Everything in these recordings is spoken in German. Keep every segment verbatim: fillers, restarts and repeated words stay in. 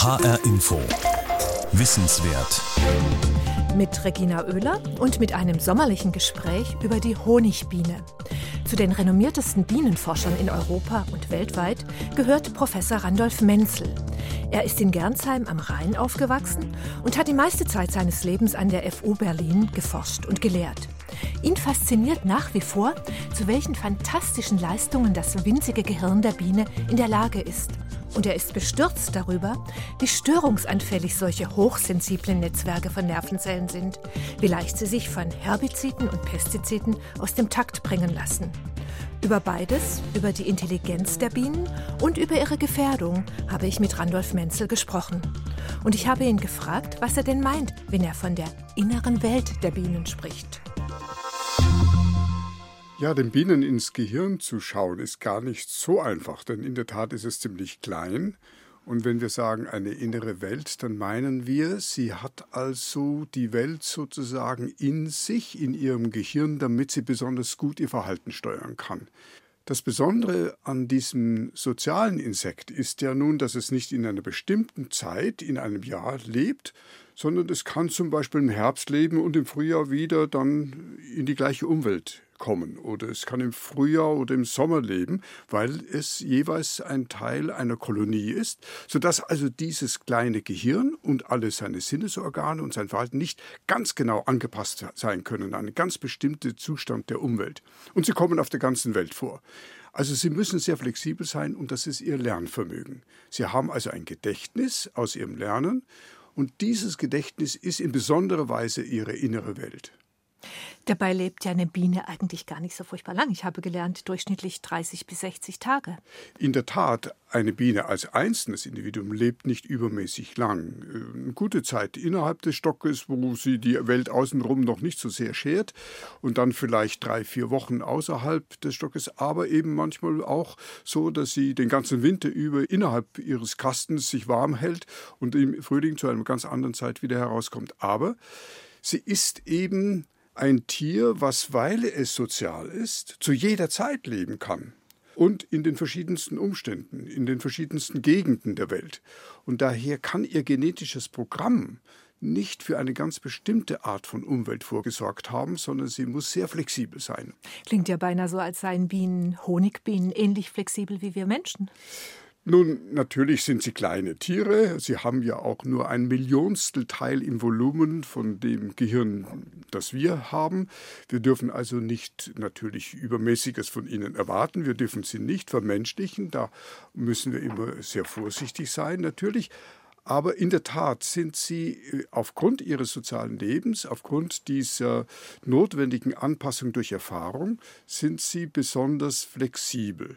H R Info. Wissenswert. Mit Regina Oehler und mit einem sommerlichen Gespräch über die Honigbiene. Zu den renommiertesten Bienenforschern in Europa und weltweit gehört Professor Randolph Menzel. Er ist in Gernsheim am Rhein aufgewachsen und hat die meiste Zeit seines Lebens an der F U Berlin geforscht und gelehrt. Ihn fasziniert nach wie vor, zu welchen fantastischen Leistungen das winzige Gehirn der Biene in der Lage ist. Und er ist bestürzt darüber, wie störungsanfällig solche hochsensiblen Netzwerke von Nervenzellen sind, wie leicht sie sich von Herbiziden und Pestiziden aus dem Takt bringen lassen. Über beides, über die Intelligenz der Bienen und über ihre Gefährdung, habe ich mit Randolph Menzel gesprochen. Und ich habe ihn gefragt, was er denn meint, wenn er von der inneren Welt der Bienen spricht. Ja, den Bienen ins Gehirn zu schauen, ist gar nicht so einfach, denn in der Tat ist es ziemlich klein. Und wenn wir sagen eine innere Welt, dann meinen wir, sie hat also die Welt sozusagen in sich, in ihrem Gehirn, damit sie besonders gut ihr Verhalten steuern kann. Das Besondere an diesem sozialen Insekt ist ja nun, dass es nicht in einer bestimmten Zeit, in einem Jahr lebt, sondern es kann zum Beispiel im Herbst leben und im Frühjahr wieder dann in die gleiche Umwelt kommen. Oder es kann im Frühjahr oder im Sommer leben, weil es jeweils ein Teil einer Kolonie ist, sodass also dieses kleine Gehirn und alle seine Sinnesorgane und sein Verhalten nicht ganz genau angepasst sein können an einen ganz bestimmten Zustand der Umwelt. Und sie kommen auf der ganzen Welt vor. Also sie müssen sehr flexibel sein und das ist ihr Lernvermögen. Sie haben also ein Gedächtnis aus ihrem Lernen und dieses Gedächtnis ist in besonderer Weise ihre innere Welt. Dabei lebt ja eine Biene eigentlich gar nicht so furchtbar lang. Ich habe gelernt, durchschnittlich dreißig bis sechzig Tage. In der Tat, eine Biene als einzelnes Individuum lebt nicht übermäßig lang. Eine gute Zeit innerhalb des Stockes, wo sie die Welt außenrum noch nicht so sehr schert und dann vielleicht drei, vier Wochen außerhalb des Stockes, aber eben manchmal auch so, dass sie den ganzen Winter über innerhalb ihres Kastens sich warm hält und im Frühling zu einer ganz anderen Zeit wieder herauskommt. Aber sie ist eben ein Tier, was, weil es sozial ist, zu jeder Zeit leben kann und in den verschiedensten Umständen, in den verschiedensten Gegenden der Welt. Und daher kann ihr genetisches Programm nicht für eine ganz bestimmte Art von Umwelt vorgesorgt haben, sondern sie muss sehr flexibel sein. Klingt ja beinahe so, als seien Bienen, Honigbienen, ähnlich flexibel wie wir Menschen. Nun, natürlich sind sie kleine Tiere. Sie haben ja auch nur ein Millionstel Teil im Volumen von dem Gehirn, das wir haben. Wir dürfen also nicht natürlich Übermäßiges von ihnen erwarten. Wir dürfen sie nicht vermenschlichen. Da müssen wir immer sehr vorsichtig sein, natürlich. Aber in der Tat sind sie aufgrund ihres sozialen Lebens, aufgrund dieser notwendigen Anpassung durch Erfahrung, sind sie besonders flexibel.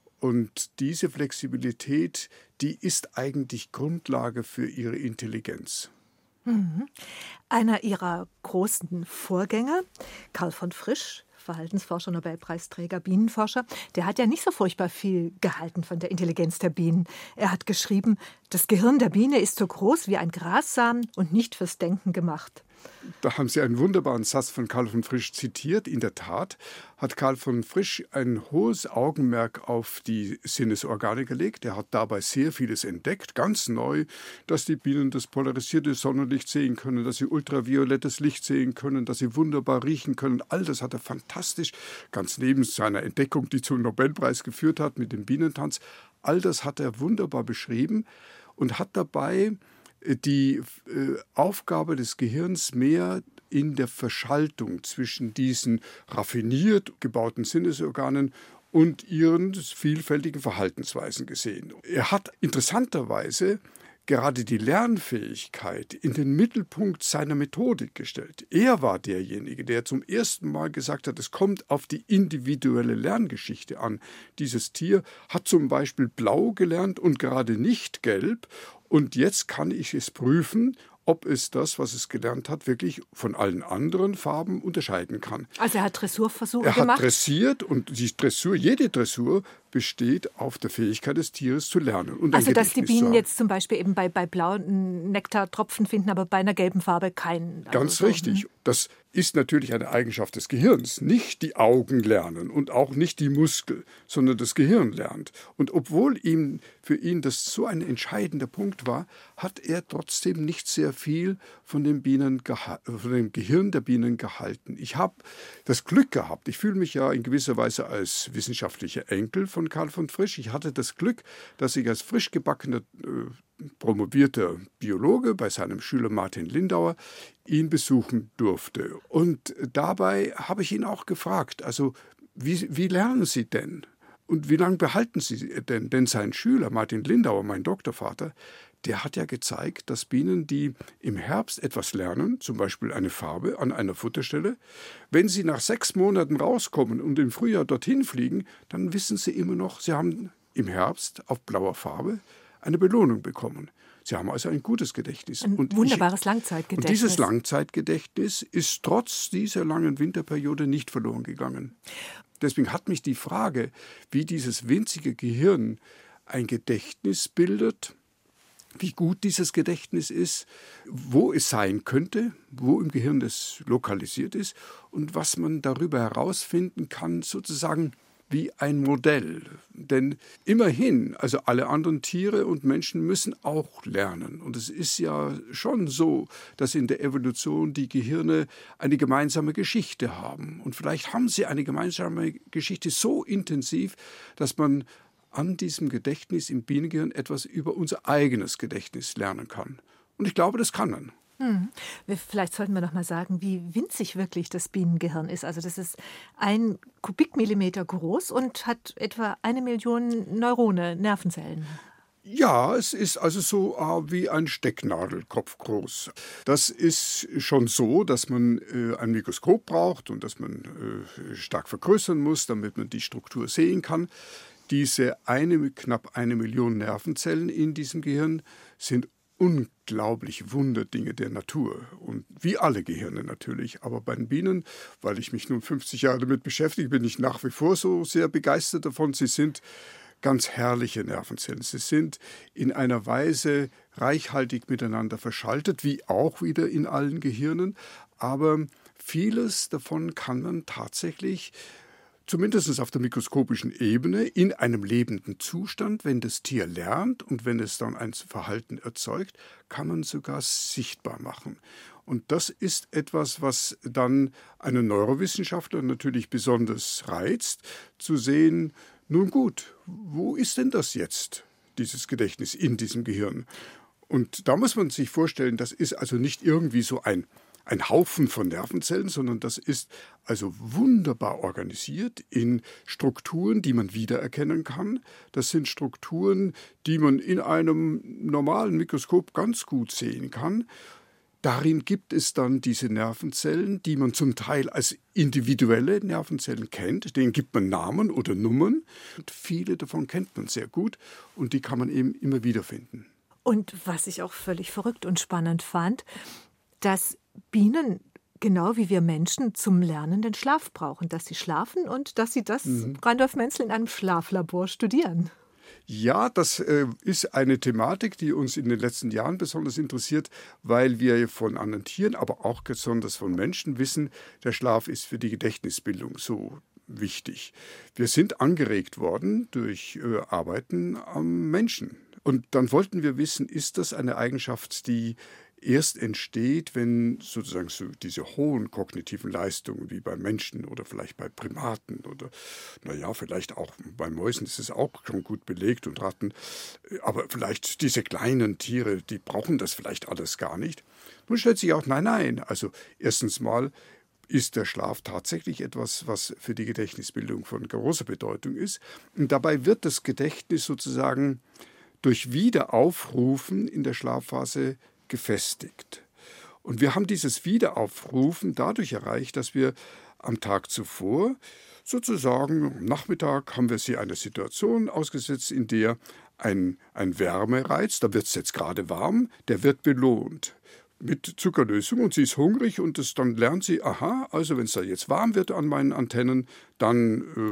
Und diese Flexibilität, die ist eigentlich Grundlage für ihre Intelligenz. Mhm. Einer ihrer großen Vorgänger, Karl von Frisch, Verhaltensforscher, Nobelpreisträger, Bienenforscher, der hat ja nicht so furchtbar viel gehalten von der Intelligenz der Bienen. Er hat geschrieben, das Gehirn der Biene ist so groß wie ein Grassamen und nicht fürs Denken gemacht. Da haben Sie einen wunderbaren Satz von Karl von Frisch zitiert. In der Tat hat Karl von Frisch ein hohes Augenmerk auf die Sinnesorgane gelegt. Er hat dabei sehr vieles entdeckt, ganz neu, dass die Bienen das polarisierte Sonnenlicht sehen können, dass sie ultraviolettes Licht sehen können, dass sie wunderbar riechen können. All das hat er fantastisch, ganz neben seiner Entdeckung, die zum Nobelpreis geführt hat mit dem Bienentanz, all das hat er wunderbar beschrieben und hat dabei die äh, Aufgabe des Gehirns mehr in der Verschaltung zwischen diesen raffiniert gebauten Sinnesorganen und ihren vielfältigen Verhaltensweisen gesehen. Er hat interessanterweise gerade die Lernfähigkeit in den Mittelpunkt seiner Methodik gestellt. Er war derjenige, der zum ersten Mal gesagt hat, es kommt auf die individuelle Lerngeschichte an. Dieses Tier hat zum Beispiel blau gelernt und gerade nicht gelb. Und jetzt kann ich es prüfen, ob es das, was es gelernt hat, wirklich von allen anderen Farben unterscheiden kann. Also er hat Dressurversuche er gemacht? Er hat dressiert und die Dressur, jede Dressur besteht auf der Fähigkeit des Tieres zu lernen. Und also dass die Bienen jetzt zum Beispiel eben bei, bei blauen Nektartropfen finden, aber bei einer gelben Farbe keinen. Ganz also so. richtig. Das ist natürlich eine Eigenschaft des Gehirns. Nicht die Augen lernen und auch nicht die Muskel, sondern das Gehirn lernt. Und obwohl ihm, für ihn das so ein entscheidender Punkt war, hat er trotzdem nicht sehr viel von dem, Bienen, von dem Gehirn der Bienen gehalten. Ich habe das Glück gehabt, ich fühle mich ja in gewisser Weise als wissenschaftlicher Enkel von Karl von Frisch. Ich hatte das Glück, dass ich als frisch gebackener äh, promovierter Biologe bei seinem Schüler Martin Lindauer ihn besuchen durfte. Und dabei habe ich ihn auch gefragt, also wie, wie lernen Sie denn? Und wie lange behalten Sie denn? Denn sein Schüler Martin Lindauer, mein Doktorvater, der hat ja gezeigt, dass Bienen, die im Herbst etwas lernen, zum Beispiel eine Farbe an einer Futterstelle, wenn sie nach sechs Monaten rauskommen und im Frühjahr dorthin fliegen, dann wissen sie immer noch, sie haben im Herbst auf blauer Farbe eine Belohnung bekommen. Sie haben also ein gutes Gedächtnis. Ein und wunderbares ich, Langzeitgedächtnis. Und dieses Langzeitgedächtnis ist trotz dieser langen Winterperiode nicht verloren gegangen. Deswegen hat mich die Frage, wie dieses winzige Gehirn ein Gedächtnis bildet, wie gut dieses Gedächtnis ist, wo es sein könnte, wo im Gehirn es lokalisiert ist und was man darüber herausfinden kann, sozusagen wie ein Modell. Denn immerhin, also alle anderen Tiere und Menschen müssen auch lernen. Und es ist ja schon so, dass in der Evolution die Gehirne eine gemeinsame Geschichte haben. Und vielleicht haben sie eine gemeinsame Geschichte so intensiv, dass man an diesem Gedächtnis im Bienengehirn etwas über unser eigenes Gedächtnis lernen kann. Und ich glaube, das kann man. Hm. Vielleicht sollten wir noch mal sagen, wie winzig wirklich das Bienengehirn ist. Also das ist ein Kubikmillimeter groß und hat etwa eine Million Neurone, Nervenzellen. Ja, es ist also so äh, wie ein Stecknadelkopf groß. Das ist schon so, dass man äh, ein Mikroskop braucht und dass man äh, stark vergrößern muss, damit man die Struktur sehen kann. Diese eine, knapp eine Million Nervenzellen in diesem Gehirn sind unglaublich Wunderdinge der Natur. Und wie alle Gehirne natürlich. Aber bei den Bienen, weil ich mich nun fünfzig Jahre damit beschäftige, bin ich nach wie vor so sehr begeistert davon. Sie sind ganz herrliche Nervenzellen. Sie sind in einer Weise reichhaltig miteinander verschaltet, wie auch wieder in allen Gehirnen. Aber vieles davon kann man tatsächlich zumindest auf der mikroskopischen Ebene, in einem lebenden Zustand, wenn das Tier lernt und wenn es dann ein Verhalten erzeugt, kann man sogar sichtbar machen. Und das ist etwas, was dann einen Neurowissenschaftler natürlich besonders reizt, zu sehen, nun gut, wo ist denn das jetzt, dieses Gedächtnis in diesem Gehirn? Und da muss man sich vorstellen, das ist also nicht irgendwie so ein Ein Haufen von Nervenzellen, sondern das ist also wunderbar organisiert in Strukturen, die man wiedererkennen kann. Das sind Strukturen, die man in einem normalen Mikroskop ganz gut sehen kann. Darin gibt es dann diese Nervenzellen, die man zum Teil als individuelle Nervenzellen kennt. Denen gibt man Namen oder Nummern. Und viele davon kennt man sehr gut und die kann man eben immer wieder finden. Und was ich auch völlig verrückt und spannend fand, dass Bienen, genau wie wir Menschen, zum lernenden Schlaf brauchen. Dass sie schlafen und dass sie das, mhm. Randolph Menzel, in einem Schlaflabor studieren. Ja, das äh, ist eine Thematik, die uns in den letzten Jahren besonders interessiert, weil wir von anderen Tieren, aber auch besonders von Menschen wissen, der Schlaf ist für die Gedächtnisbildung so wichtig. Wir sind angeregt worden durch äh, Arbeiten am Menschen. Und dann wollten wir wissen, ist das eine Eigenschaft, die erst entsteht, wenn sozusagen so diese hohen kognitiven Leistungen wie bei Menschen oder vielleicht bei Primaten oder naja, vielleicht auch bei Mäusen ist es auch schon gut belegt und Ratten, aber vielleicht diese kleinen Tiere, die brauchen das vielleicht alles gar nicht. Nun stellt sich auch, nein, nein, also erstens mal ist der Schlaf tatsächlich etwas, was für die Gedächtnisbildung von großer Bedeutung ist. Und dabei wird das Gedächtnis sozusagen durch Wiederaufrufen in der Schlafphase gefestigt. Und wir haben dieses Wiederaufrufen dadurch erreicht, dass wir am Tag zuvor, sozusagen am Nachmittag, haben wir sie einer Situation ausgesetzt, in der ein, ein Wärmereiz, da wird es jetzt gerade warm, der wird belohnt mit Zuckerlösung und sie ist hungrig und das, dann lernt sie, aha, also wenn es da jetzt warm wird an meinen Antennen, dann äh,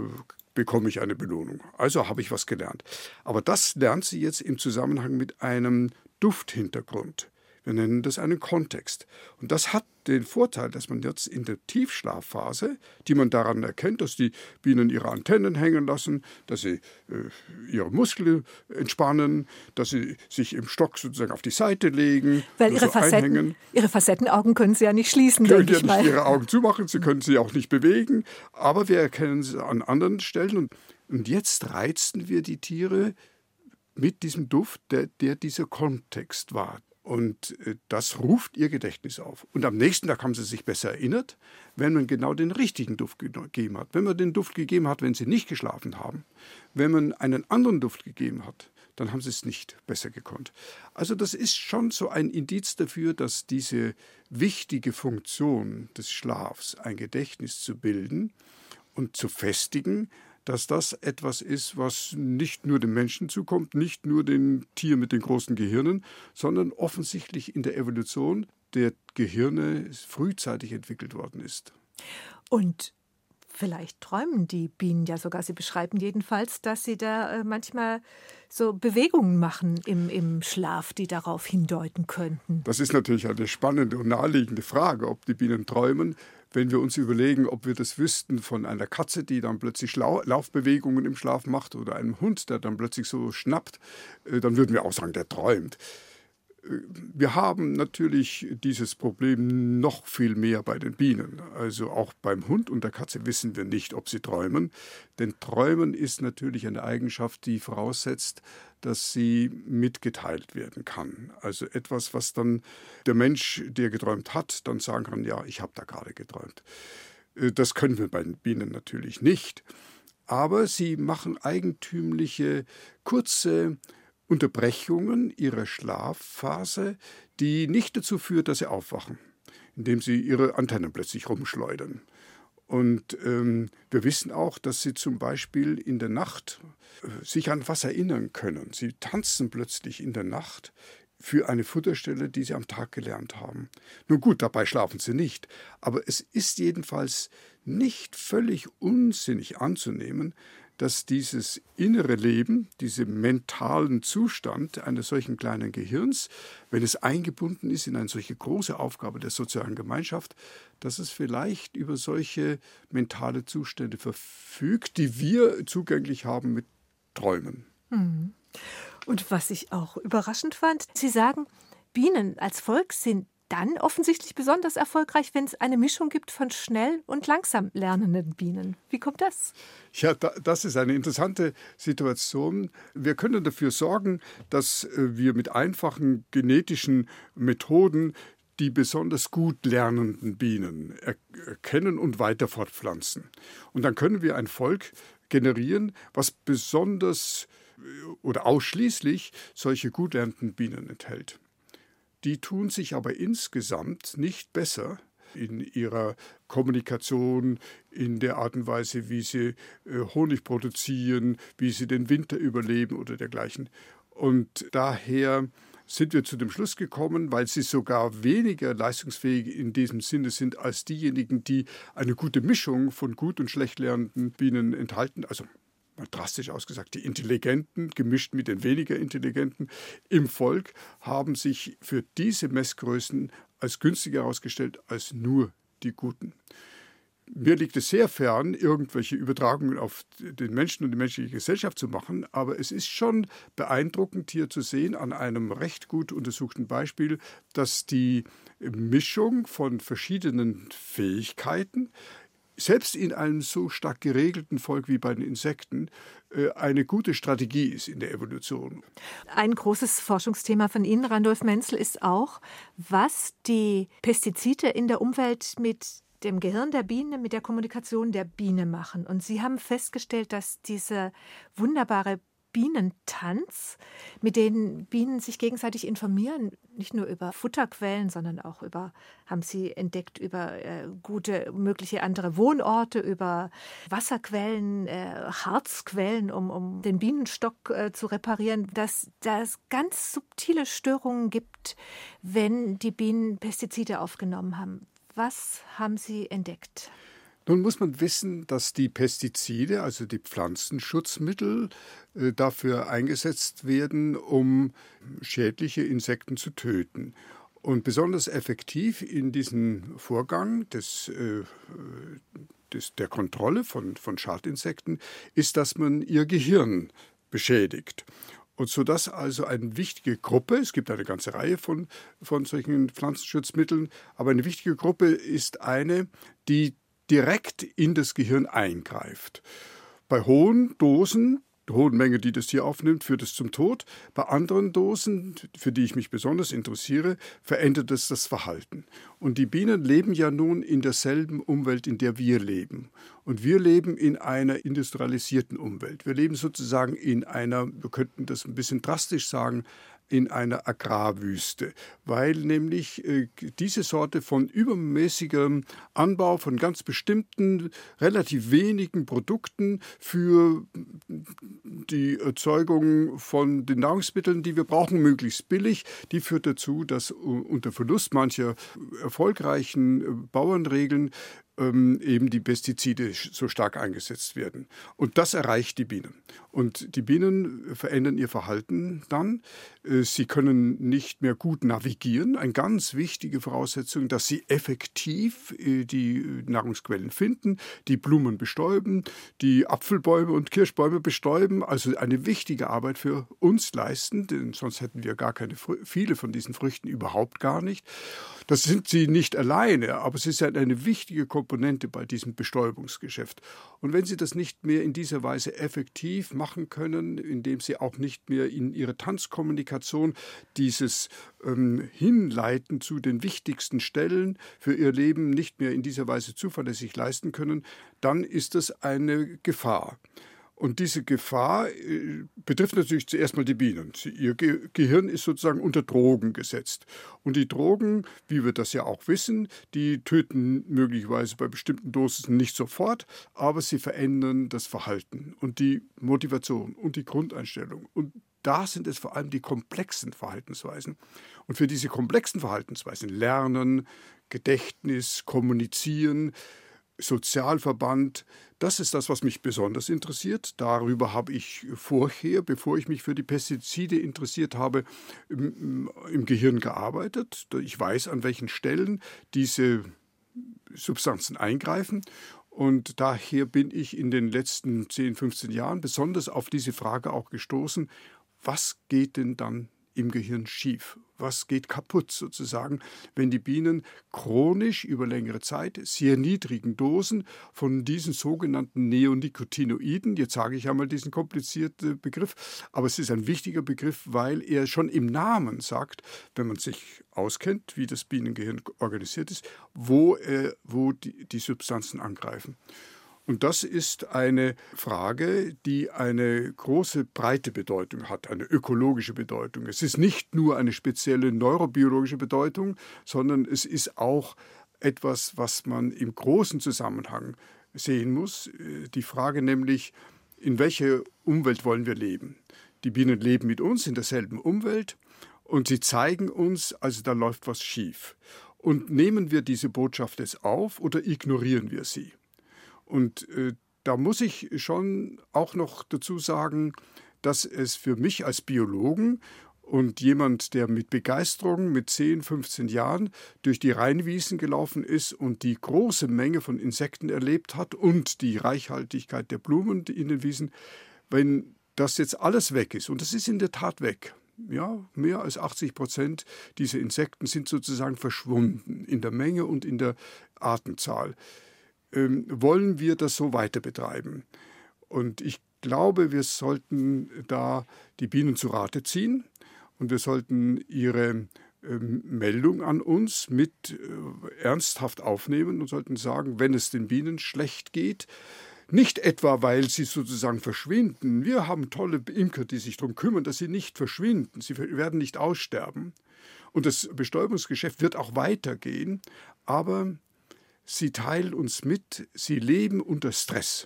bekomme ich eine Belohnung. Also habe ich was gelernt. Aber das lernt sie jetzt im Zusammenhang mit einem Dufthintergrund. Wir nennen das einen Kontext. Und das hat den Vorteil, dass man jetzt in der Tiefschlafphase, die man daran erkennt, dass die Bienen ihre Antennen hängen lassen, dass sie äh, ihre Muskeln entspannen, dass sie sich im Stock sozusagen auf die Seite legen, weil ihre, so Facetten, ihre Facettenaugen können sie ja nicht schließen, können denke ja ich nicht mal. ihre Augen zumachen, sie können sie auch nicht bewegen, aber wir erkennen sie an anderen Stellen. Und, und jetzt reizen wir die Tiere mit diesem Duft, der, der dieser Kontext war. Und das ruft ihr Gedächtnis auf. Und am nächsten Tag haben sie sich besser erinnert, wenn man genau den richtigen Duft gegeben hat. Wenn man den Duft gegeben hat, wenn sie nicht geschlafen haben. Wenn man einen anderen Duft gegeben hat, dann haben sie es nicht besser gekonnt. Also das ist schon so ein Indiz dafür, dass diese wichtige Funktion des Schlafs, ein Gedächtnis zu bilden und zu festigen, dass das etwas ist, was nicht nur dem Menschen zukommt, nicht nur den Tieren mit den großen Gehirnen, sondern offensichtlich in der Evolution der Gehirne frühzeitig entwickelt worden ist. Und vielleicht träumen die Bienen ja sogar. Sie beschreiben jedenfalls, dass sie da äh, manchmal so Bewegungen machen im, im Schlaf, die darauf hindeuten könnten. Das ist natürlich eine spannende und naheliegende Frage, ob die Bienen träumen. Wenn wir uns überlegen, ob wir das wüssten von einer Katze, die dann plötzlich Lau- Laufbewegungen im Schlaf macht, oder einem Hund, der dann plötzlich so schnappt, äh, dann würden wir auch sagen, der träumt. Wir haben natürlich dieses Problem noch viel mehr bei den Bienen. Also auch beim Hund und der Katze wissen wir nicht, ob sie träumen. Denn Träumen ist natürlich eine Eigenschaft, die voraussetzt, dass sie mitgeteilt werden kann. Also etwas, was dann der Mensch, der geträumt hat, dann sagen kann, ja, ich habe da gerade geträumt. Das können wir bei den Bienen natürlich nicht. Aber sie machen eigentümliche, kurze Unterbrechungen ihrer Schlafphase, die nicht dazu führt, dass sie aufwachen, indem sie ihre Antennen plötzlich rumschleudern. Und ähm, wir wissen auch, dass sie zum Beispiel in der Nacht äh, sich an was erinnern können. Sie tanzen plötzlich in der Nacht für eine Futterstelle, die sie am Tag gelernt haben. Nun gut, dabei schlafen sie nicht, aber es ist jedenfalls nicht völlig unsinnig anzunehmen, dass dieses innere Leben, diesen mentalen Zustand eines solchen kleinen Gehirns, wenn es eingebunden ist in eine solche große Aufgabe der sozialen Gemeinschaft, dass es vielleicht über solche mentale Zustände verfügt, die wir zugänglich haben mit Träumen. Und was ich auch überraschend fand, Sie sagen, Bienen als Volk sind dann offensichtlich besonders erfolgreich, wenn es eine Mischung gibt von schnell und langsam lernenden Bienen. Wie kommt das? Ja, da, das ist eine interessante Situation. Wir können dafür sorgen, dass wir mit einfachen genetischen Methoden die besonders gut lernenden Bienen erkennen und weiter fortpflanzen. Und dann können wir ein Volk generieren, was besonders oder ausschließlich solche gut lernenden Bienen enthält. Die tun sich aber insgesamt nicht besser in ihrer Kommunikation, in der Art und Weise, wie sie äh, Honig produzieren, wie sie den Winter überleben oder dergleichen. Und daher sind wir zu dem Schluss gekommen, weil sie sogar weniger leistungsfähig in diesem Sinne sind als diejenigen, die eine gute Mischung von gut und schlecht lernenden Bienen enthalten, also drastisch ausgesagt, die Intelligenten gemischt mit den weniger Intelligenten im Volk haben sich für diese Messgrößen als günstiger herausgestellt als nur die Guten. Mir liegt es sehr fern, irgendwelche Übertragungen auf den Menschen und die menschliche Gesellschaft zu machen, aber es ist schon beeindruckend hier zu sehen an einem recht gut untersuchten Beispiel, dass die Mischung von verschiedenen Fähigkeiten selbst in einem so stark geregelten Volk wie bei den Insekten eine gute Strategie ist in der Evolution. Ein großes Forschungsthema von Ihnen, Randolph Menzel, ist auch, was die Pestizide in der Umwelt mit dem Gehirn der Biene, mit der Kommunikation der Biene machen. Und Sie haben festgestellt, dass diese wunderbare Bienentanz, mit denen Bienen sich gegenseitig informieren, nicht nur über Futterquellen, sondern auch über, haben Sie entdeckt, über äh, gute mögliche andere Wohnorte, über Wasserquellen, äh, Harzquellen, um, um den Bienenstock äh, zu reparieren, dass es ganz subtile Störungen gibt, wenn die Bienen Pestizide aufgenommen haben. Was haben Sie entdeckt? Nun muss man wissen, dass die Pestizide, also die Pflanzenschutzmittel, äh, dafür eingesetzt werden, um schädliche Insekten zu töten. Und besonders effektiv in diesem Vorgang des, äh, des, der Kontrolle von, von Schadinsekten ist, dass man ihr Gehirn beschädigt. Und sodass also eine wichtige Gruppe, es gibt eine ganze Reihe von, von solchen Pflanzenschutzmitteln, aber eine wichtige Gruppe ist eine, die direkt in das Gehirn eingreift. Bei hohen Dosen, der hohen Menge, die das Tier aufnimmt, führt es zum Tod. Bei anderen Dosen, für die ich mich besonders interessiere, verändert es das Verhalten. Und die Bienen leben ja nun in derselben Umwelt, in der wir leben. Und wir leben in einer industrialisierten Umwelt. Wir leben sozusagen in einer, wir könnten das ein bisschen drastisch sagen, in einer Agrarwüste, weil nämlich äh, diese Sorte von übermäßigem Anbau von ganz bestimmten, relativ wenigen Produkten für die Erzeugung von den Nahrungsmitteln, die wir brauchen, möglichst billig, die führt dazu, dass unter Verlust mancher erfolgreichen Bauernregeln eben die Pestizide so stark eingesetzt werden. Und das erreicht die Bienen. Und die Bienen verändern ihr Verhalten dann. Sie können nicht mehr gut navigieren. Eine ganz wichtige Voraussetzung, dass sie effektiv die Nahrungsquellen finden, die Blumen bestäuben, die Apfelbäume und Kirschbäume bestäuben. Also eine wichtige Arbeit für uns leisten, denn sonst hätten wir gar keine, viele von diesen Früchten überhaupt gar nicht. Das sind sie nicht alleine, aber es ist eine wichtige Komponente bei diesem Bestäubungsgeschäft. Und wenn Sie das nicht mehr in dieser Weise effektiv machen können, indem Sie auch nicht mehr in Ihre Tanzkommunikation dieses ähm, Hinleiten zu den wichtigsten Stellen für Ihr Leben nicht mehr in dieser Weise zuverlässig leisten können, dann ist das eine Gefahr. Und diese Gefahr äh, betrifft natürlich zuerst mal die Bienen. Sie, ihr Ge- Gehirn ist sozusagen unter Drogen gesetzt. Und die Drogen, wie wir das ja auch wissen, die töten möglicherweise bei bestimmten Dosen nicht sofort, aber sie verändern das Verhalten und die Motivation und die Grundeinstellung. Und da sind es vor allem die komplexen Verhaltensweisen. Und für diese komplexen Verhaltensweisen, Lernen, Gedächtnis, Kommunizieren, Sozialverband, das ist das, was mich besonders interessiert. Darüber habe ich vorher, bevor ich mich für die Pestizide interessiert habe, im, im Gehirn gearbeitet. Ich weiß, an welchen Stellen diese Substanzen eingreifen. Und daher bin ich in den letzten zehn, fünfzehn Jahren besonders auf diese Frage auch gestoßen, was geht denn dann im Gehirn schief? Was geht kaputt sozusagen, wenn die Bienen chronisch über längere Zeit sehr niedrigen Dosen von diesen sogenannten Neonicotinoiden, jetzt sage ich einmal diesen komplizierten Begriff, aber es ist ein wichtiger Begriff, weil er schon im Namen sagt, wenn man sich auskennt, wie das Bienengehirn organisiert ist, wo, äh, wo die, die Substanzen angreifen. Und das ist eine Frage, die eine große, breite Bedeutung hat, eine ökologische Bedeutung. Es ist nicht nur eine spezielle neurobiologische Bedeutung, sondern es ist auch etwas, was man im großen Zusammenhang sehen muss. Die Frage nämlich, in welcher Umwelt wollen wir leben? Die Bienen leben mit uns in derselben Umwelt und sie zeigen uns, also da läuft was schief. Und nehmen wir diese Botschaft jetzt auf oder ignorieren wir sie? Und äh, da muss ich schon auch noch dazu sagen, dass es für mich als Biologen und jemand, der mit Begeisterung mit zehn, fünfzehn Jahren durch die Rheinwiesen gelaufen ist und die große Menge von Insekten erlebt hat und die Reichhaltigkeit der Blumen in den Wiesen, wenn das jetzt alles weg ist, und das ist in der Tat weg, ja, mehr als achtzig Prozent dieser Insekten sind sozusagen verschwunden in der Menge und in der Artenzahl. Ähm, wollen wir das so weiter betreiben? Und ich glaube, wir sollten da die Bienen zu Rate ziehen und wir sollten ihre ähm, Meldung an uns mit äh, ernsthaft aufnehmen und sollten sagen, wenn es den Bienen schlecht geht, nicht etwa, weil sie sozusagen verschwinden. Wir haben tolle Imker, die sich darum kümmern, dass sie nicht verschwinden. Sie werden nicht aussterben. Und das Bestäubungsgeschäft wird auch weitergehen, aber sie teilen uns mit, sie leben unter Stress.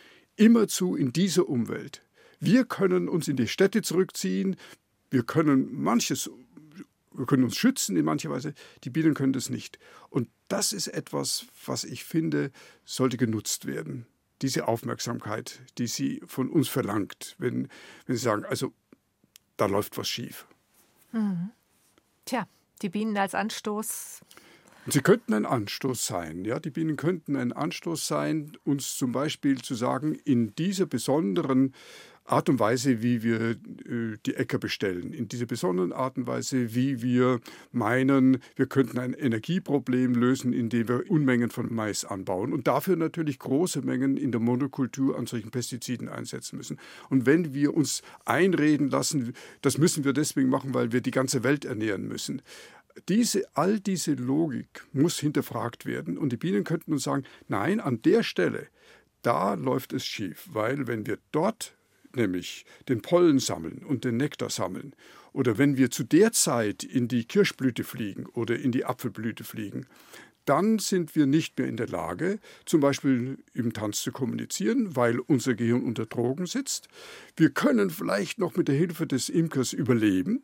Immerzu in dieser Umwelt. Wir können uns in die Städte zurückziehen, wir können manches wir können uns schützen in mancher Weise, die Bienen können das nicht. Und das ist etwas, was ich finde, sollte genutzt werden. Diese Aufmerksamkeit, die sie von uns verlangt, wenn, wenn sie sagen, also da läuft was schief. Mhm. Tja, die Bienen als Anstoß. Sie könnten ein Anstoß sein. Ja? Die Bienen könnten ein Anstoß sein, uns zum Beispiel zu sagen, in dieser besonderen Art und Weise, wie wir äh, die Äcker bestellen, in dieser besonderen Art und Weise, wie wir meinen, wir könnten ein Energieproblem lösen, indem wir Unmengen von Mais anbauen und dafür natürlich große Mengen in der Monokultur an solchen Pestiziden einsetzen müssen. Und wenn wir uns einreden lassen, das müssen wir deswegen machen, weil wir die ganze Welt ernähren müssen. Diese, all diese Logik muss hinterfragt werden und die Bienen könnten uns sagen, nein, an der Stelle, da läuft es schief, weil wenn wir dort nämlich den Pollen sammeln und den Nektar sammeln, oder wenn wir zu der Zeit in die Kirschblüte fliegen oder in die Apfelblüte fliegen, dann sind wir nicht mehr in der Lage, zum Beispiel im Tanz zu kommunizieren, weil unser Gehirn unter Drogen sitzt. Wir können vielleicht noch mit der Hilfe des Imkers überleben.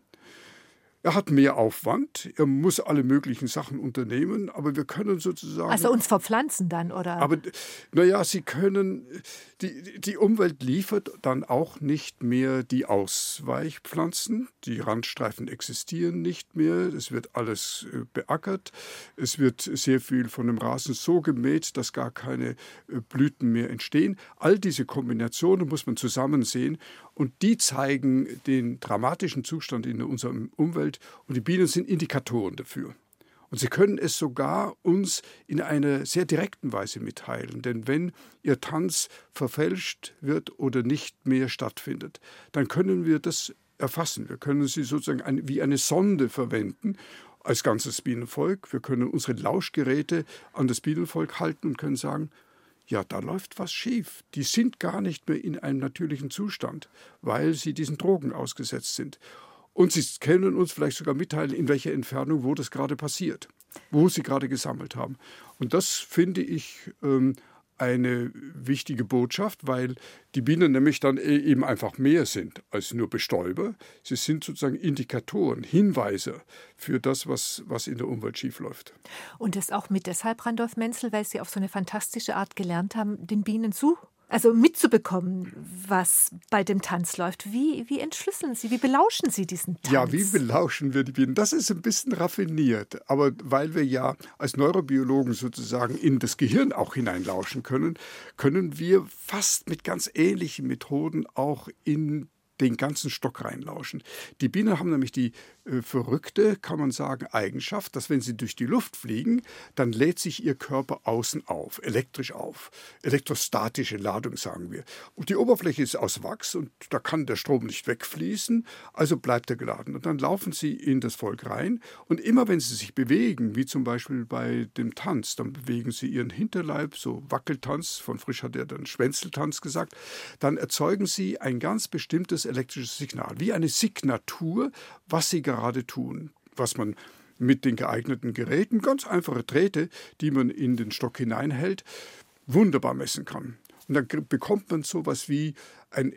Er hat mehr Aufwand, er muss alle möglichen Sachen unternehmen, aber wir können sozusagen... Also uns verpflanzen dann, oder? Aber naja, sie können... Die, die Umwelt liefert dann auch nicht mehr die Ausweichpflanzen. Die Randstreifen existieren nicht mehr. Es wird alles beackert. Es wird sehr viel von dem Rasen so gemäht, dass gar keine Blüten mehr entstehen. All diese Kombinationen muss man zusammen sehen. Und die zeigen den dramatischen Zustand in unserer Umwelt. Und die Bienen sind Indikatoren dafür. Und sie können es sogar uns in einer sehr direkten Weise mitteilen. Denn wenn ihr Tanz verfälscht wird oder nicht mehr stattfindet, dann können wir das erfassen. Wir können sie sozusagen ein, wie eine Sonde verwenden als ganzes Bienenvolk. Wir können unsere Lauschgeräte an das Bienenvolk halten und können sagen, ja, da läuft was schief. Die sind gar nicht mehr in einem natürlichen Zustand, weil sie diesen Drogen ausgesetzt sind. Und sie können uns vielleicht sogar mitteilen, in welcher Entfernung, wo das gerade passiert, wo sie gerade gesammelt haben. Und das finde ich ähm, eine wichtige Botschaft, weil die Bienen nämlich dann eben einfach mehr sind als nur Bestäuber. Sie sind sozusagen Indikatoren, Hinweise für das, was, was in der Umwelt schiefläuft. Und das auch mit deshalb, Randolph Menzel, weil Sie auf so eine fantastische Art gelernt haben, den Bienen zu Also mitzubekommen, was bei dem Tanz läuft. Wie, wie entschlüsseln Sie, wie belauschen Sie diesen Tanz? Ja, wie belauschen wir die Bienen? Das ist ein bisschen raffiniert. Aber weil wir ja als Neurobiologen sozusagen in das Gehirn auch hineinlauschen können, können wir fast mit ganz ähnlichen Methoden auch in den ganzen Stock reinlauschen. Die Bienen haben nämlich die äh, verrückte, kann man sagen, Eigenschaft, dass wenn sie durch die Luft fliegen, dann lädt sich ihr Körper außen auf, elektrisch auf. Elektrostatische Ladung, sagen wir. Und die Oberfläche ist aus Wachs und da kann der Strom nicht wegfließen, also bleibt er geladen. Und dann laufen sie in das Volk rein und immer wenn sie sich bewegen, wie zum Beispiel bei dem Tanz, dann bewegen sie ihren Hinterleib, so Wackeltanz, von Frisch hat er dann Schwänzeltanz gesagt, dann erzeugen sie ein ganz bestimmtes elektrisches Signal, wie eine Signatur, was sie gerade tun, was man mit den geeigneten Geräten, ganz einfache Drähte, die man in den Stock hineinhält, wunderbar messen kann. Und dann bekommt man sowas wie ein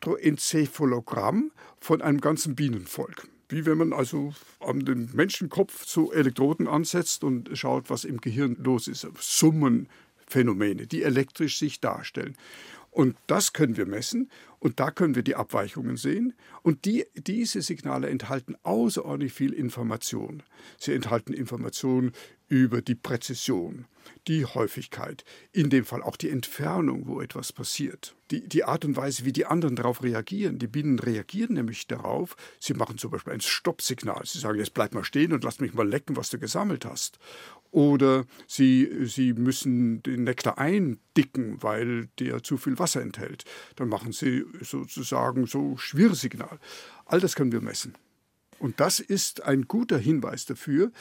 Elektroenzephalogramm von einem ganzen Bienenvolk. Wie wenn man also an den Menschenkopf so Elektroden ansetzt und schaut, was im Gehirn los ist. Summenphänomene, die elektrisch sich darstellen. Und das können wir messen und da können wir die Abweichungen sehen. Und die, diese Signale enthalten außerordentlich viel Information. Sie enthalten Informationen über die Präzision, die Häufigkeit, in dem Fall auch die Entfernung, wo etwas passiert. Die, die Art und Weise, wie die anderen darauf reagieren. Die Bienen reagieren nämlich darauf, sie machen zum Beispiel ein Stoppsignal. Sie sagen, jetzt bleib mal stehen und lass mich mal lecken, was du gesammelt hast. Oder sie, sie müssen den Nektar eindicken, weil der zu viel Wasser enthält. Dann machen sie sozusagen so Schwirrsignal. All das können wir messen. Und das ist ein guter Hinweis dafür,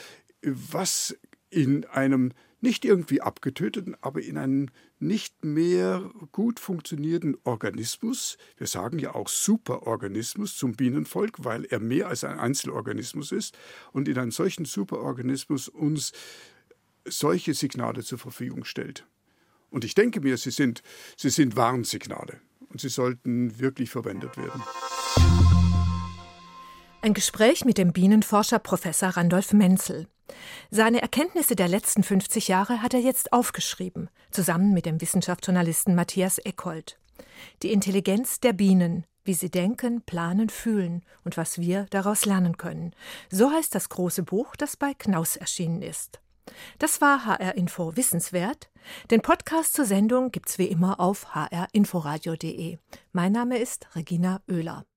was in einem nicht irgendwie abgetöteten, aber in einem nicht mehr gut funktionierenden Organismus, wir sagen ja auch Superorganismus zum Bienenvolk, weil er mehr als ein Einzelorganismus ist, und in einem solchen Superorganismus uns solche Signale zur Verfügung stellt. Und ich denke mir, sie sind, sie sind Warnsignale und sie sollten wirklich verwendet werden. Ein Gespräch mit dem Bienenforscher Professor Randolph Menzel. Seine Erkenntnisse der letzten fünfzig Jahre hat er jetzt aufgeschrieben, zusammen mit dem Wissenschaftsjournalisten Matthias Eckold. Die Intelligenz der Bienen, wie sie denken, planen, fühlen und was wir daraus lernen können. So heißt das große Buch, das bei Knaus erschienen ist. Das war H R Info Wissenswert. Den Podcast zur Sendung gibt's wie immer auf h r inforadio punkt d e. Mein Name ist Regina Oehler.